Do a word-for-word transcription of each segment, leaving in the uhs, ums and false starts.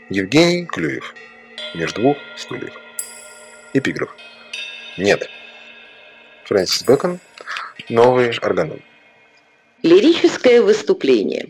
Евгений Клюев. Между двух стульев. Эпиграф. Нет. Фрэнсис Бэкон. Новый органон. Лирическое выступление.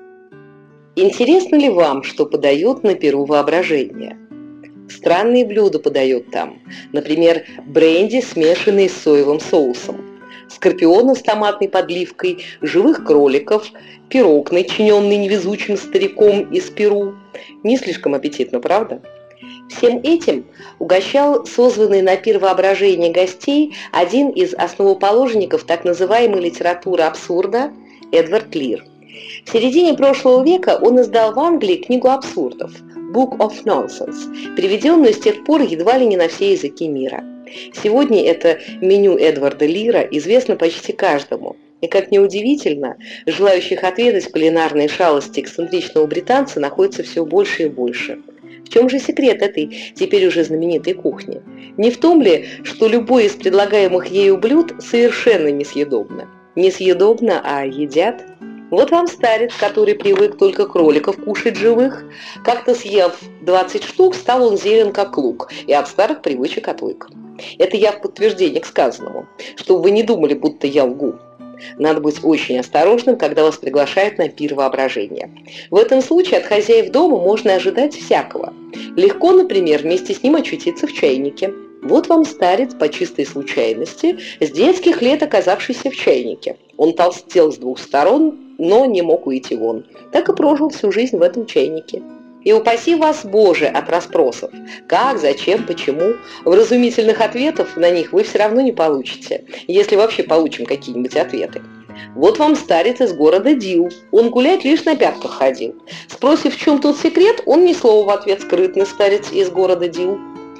Интересно ли вам, что подают на перу воображения? Странные блюда подают там. Например, бренди, смешанный с соевым соусом, скорпионы с томатной подливкой, живых кроликов, пирог, начиненный невезучим стариком из Перу. Не слишком аппетитно, правда? Всем этим угощал созванный на пир воображения гостей один из основоположников так называемой литературы абсурда Эдвард Лир. В середине прошлого века он издал в Англии книгу абсурдов Book of Nonsense, переведенную с тех пор едва ли не на все языки мира. Сегодня это меню Эдварда Лира известно почти каждому. И, как ни удивительно, желающих отведать кулинарные шалости эксцентричного британца находится все больше и больше. В чем же секрет этой теперь уже знаменитой кухни? Не в том ли, что любое из предлагаемых ею блюд совершенно несъедобно? Несъедобно, а едят? Вот вам старец, который привык только кроликов кушать живых. Как-то съев двадцать штук, стал он зелен как лук, и от старых привычек отвык. Это я в подтверждение к сказанному, чтобы вы не думали, будто я лгу. Надо быть очень осторожным, когда вас приглашают на пир воображения. В этом случае от хозяев дома можно ожидать всякого. Легко, например, вместе с ним очутиться в чайнике. Вот вам старец по чистой случайности, с детских лет оказавшийся в чайнике. Он толстел с двух сторон, но не мог уйти вон. Так и прожил всю жизнь в этом чайнике. И упаси вас, Боже, от расспросов. Как, зачем, почему? Вразумительных ответов на них вы все равно не получите, если вообще получим какие-нибудь ответы. Вот вам старец из города Дил. Он гулять лишь на пятках ходил. Спросив, в чем тут секрет, он ни слова в ответ, скрытный старец из города Дил.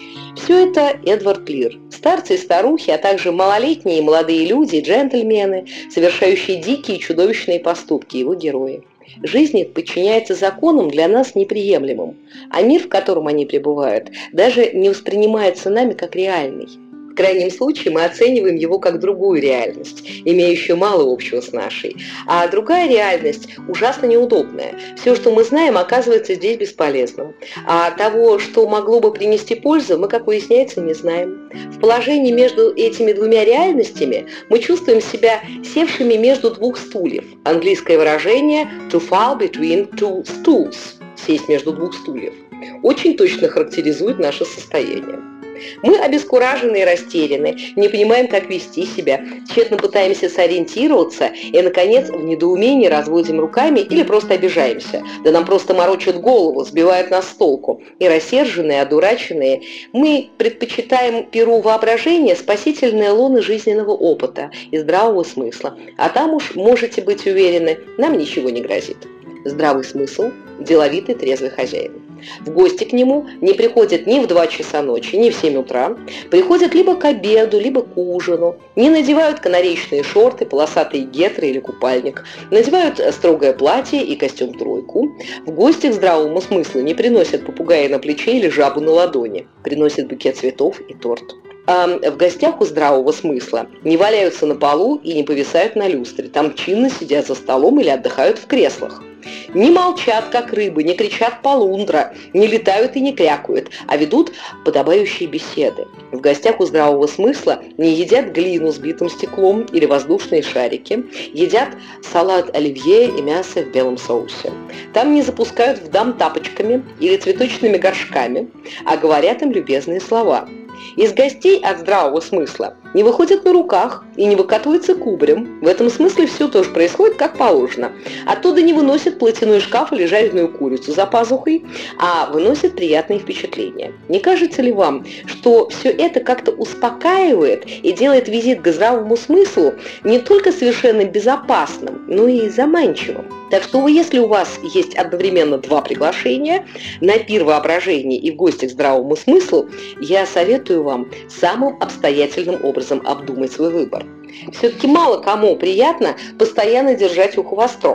Все это Эдвард Лир. Старцы и старухи, а также малолетние и молодые люди, джентльмены, совершающие дикие и чудовищные поступки, его герои. Жизнь их подчиняется законам для нас неприемлемым, а мир, в котором они пребывают, даже не воспринимается нами как реальный. В крайнем случае мы оцениваем его как другую реальность, имеющую мало общего с нашей. А другая реальность ужасно неудобная. Все, что мы знаем, оказывается здесь бесполезным. А того, что могло бы принести пользу, мы, как выясняется, не знаем. В положении между этими двумя реальностями мы чувствуем себя севшими между двух стульев. Английское выражение «to fall between two stools» – «сесть между двух стульев» – очень точно характеризует наше состояние. Мы обескуражены и растеряны, не понимаем, как вести себя, тщетно пытаемся сориентироваться и, наконец, в недоумении разводим руками или просто обижаемся. Да нам просто морочат голову, сбивают нас с толку. И рассерженные, одураченные, мы предпочитаем перу воображения спасительные лоны жизненного опыта и здравого смысла. А там уж, можете быть уверены, нам ничего не грозит. Здравый смысл – деловитый, трезвый хозяин. В гости к нему не приходят ни в два часа ночи, ни в семь утра. Приходят либо к обеду, либо к ужину. Не надевают канареечные шорты, полосатые гетры или купальник. Надевают строгое платье и костюм-тройку. В гости к здравому смыслу не приносят попугая на плече или жабу на ладони. Приносят букет цветов и торт. А в гостях у здравого смысла не валяются на полу и не повисают на люстре. Там чинно сидят за столом или отдыхают в креслах. Не молчат, как рыбы, не кричат полундра, не летают и не крякают, а ведут подобающие беседы. В гостях у здравого смысла не едят глину с битым стеклом или воздушные шарики, едят салат оливье и мясо в белом соусе. Там не запускают в дам тапочками или цветочными горшками, а говорят им любезные слова. Из гостей от здравого смысла не выходят на руках и не выкатываются кубарем. В этом смысле все тоже происходит как положено. Оттуда не выносят платяной шкаф или жареную курицу за пазухой, а выносят приятные впечатления. Не кажется ли вам, что все это как-то успокаивает и делает визит к здравому смыслу не только совершенно безопасным, но и заманчивым? Так что, если у вас есть одновременно два приглашения на пир воображения и в гости к здравому смыслу, я советую вам самым обстоятельным образом обдумать свой выбор. Все-таки мало кому приятно постоянно держать ухо востро.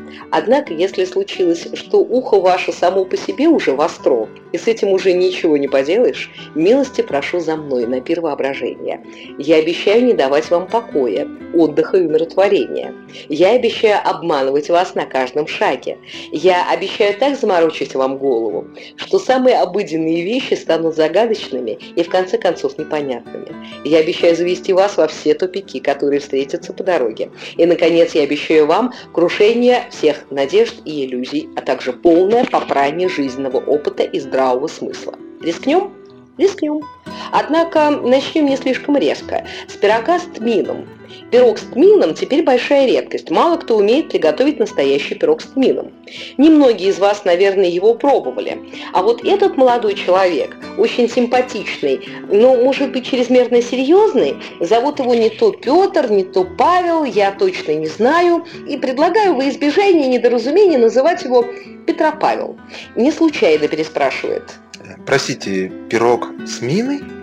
Однако, если случилось, что ухо ваше само по себе уже востро, и с этим уже ничего не поделаешь, милости прошу за мной на пир воображения. Я обещаю не давать вам покоя, отдыха и умиротворения. Я обещаю обманывать вас на каждом шаге. Я обещаю так заморочить вам голову, что самые обыденные вещи станут загадочными и в конце концов непонятными. Я обещаю завести вас во все тупики, которые встретятся по дороге. И, наконец, я обещаю вам крушение всех надежд и иллюзий, а также полное попрание жизненного опыта и здравого смысла. Рискнем? Рискнем. Однако начнем не слишком резко. С пирога с тмином. Пирог с тмином теперь большая редкость. Мало кто умеет приготовить настоящий пирог с тмином. Немногие из вас, наверное, его пробовали. А вот этот молодой человек, очень симпатичный, но, может быть, чрезмерно серьезный, зовут его не то Петр, не то Павел, я точно не знаю, и предлагаю во избежание недоразумения называть его Петропавел. Не случайно переспрашивает. Простите, пирог с миной?